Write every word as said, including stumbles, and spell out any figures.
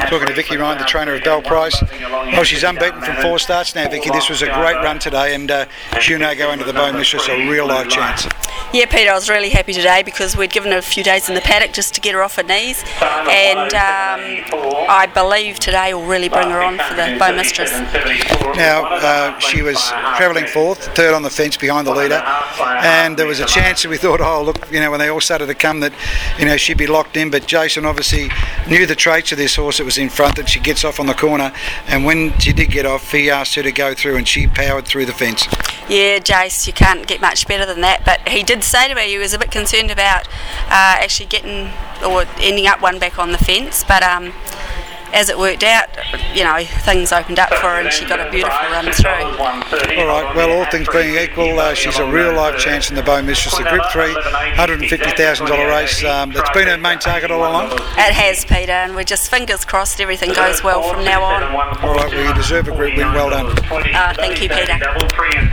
talking to Vicky Ryan, the trainer of Belle Price. Well, she's unbeaten from four starts now, Vicky. This was a great run today, and uh, she'll now go into the Bow Mistress a real live chance. Yeah, Peter, I was really happy today because we'd given her a few days in the paddock just to get her off her knees, and um, I believe today will really bring her on for the Bow Mistress. Now, uh, she was travelling fourth, third on the fence behind the leader, and there was a chance that we thought, oh, look, you know, when they all started to come, that, you know, she'd be locked in, but Jason obviously knew the traits of this horse that was in front, that she gets off on the corner, and when she did get off, he asked her to go through, and she powered through the fence. Yeah, Jace, you can't get much better than that, but he did say to me he was a bit concerned about uh, actually getting or ending up one back on the fence, but um, as it worked out, you know, things opened up for her and she got a beautiful run through. All right, well, all things being equal, uh, she's a real live chance in the Bow Mistress, the Group three, one hundred fifty thousand dollars race. Um, it's been her main target all along? It has, Peter, and we're just fingers crossed everything goes well from now on. All right, well, you deserve a group win. Well done. Uh, thank you, Peter.